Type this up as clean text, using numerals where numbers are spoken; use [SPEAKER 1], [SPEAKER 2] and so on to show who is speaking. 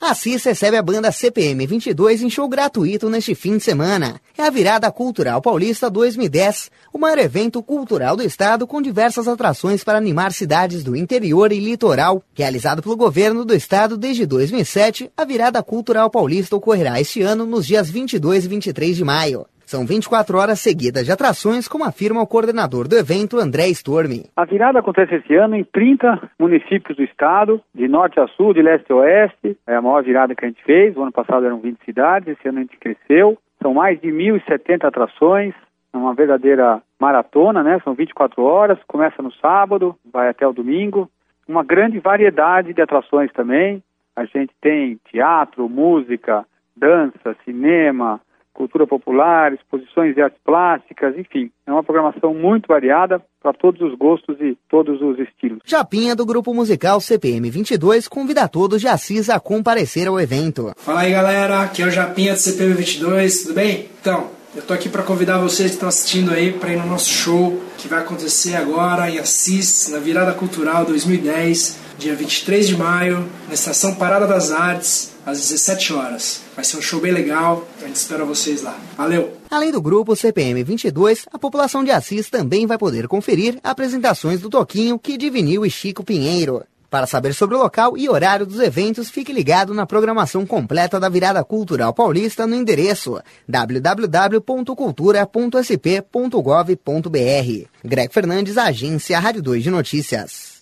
[SPEAKER 1] Assis recebe a banda CPM 22 em show gratuito neste fim de semana. É a Virada Cultural Paulista 2010, o maior evento cultural do estado com diversas atrações para animar cidades do interior e litoral. Realizado pelo governo do estado desde 2007, a Virada Cultural Paulista ocorrerá este ano nos dias 22 e 23 de maio. São 24 horas seguidas de atrações, como afirma o coordenador do evento, André Stormi.
[SPEAKER 2] A virada acontece esse ano em 30 municípios do estado, de norte a sul, de leste a oeste. É a maior virada que a gente fez. O ano passado eram 20 cidades, esse ano a gente cresceu. São mais de 1.070 atrações. É uma verdadeira maratona, né? São 24 horas, começa no sábado, vai até o domingo. Uma grande variedade de atrações também. A gente tem teatro, música, dança, cinema, cultura popular, exposições de artes plásticas, enfim. É uma programação muito variada para todos os gostos e todos os estilos.
[SPEAKER 1] Japinha, do grupo musical CPM 22, convida todos de Assis a comparecer ao evento.
[SPEAKER 3] Fala aí, galera, aqui é o Japinha do CPM 22, tudo bem? Então, eu tô aqui para convidar vocês que estão assistindo aí para ir no nosso show que vai acontecer agora em Assis, na Virada Cultural 2010, dia 23 de maio, na Estação Parada das Artes, às 17 horas. Vai ser um show bem legal, a gente espera vocês lá. Valeu!
[SPEAKER 1] Além do grupo CPM 22, a população de Assis também vai poder conferir apresentações do Toquinho, Kid Vinil e Chico Pinheiro. Para saber sobre o local e horário dos eventos, fique ligado na programação completa da Virada Cultural Paulista no endereço www.cultura.sp.gov.br. Greg Fernandes, Agência Rádio 2 de Notícias.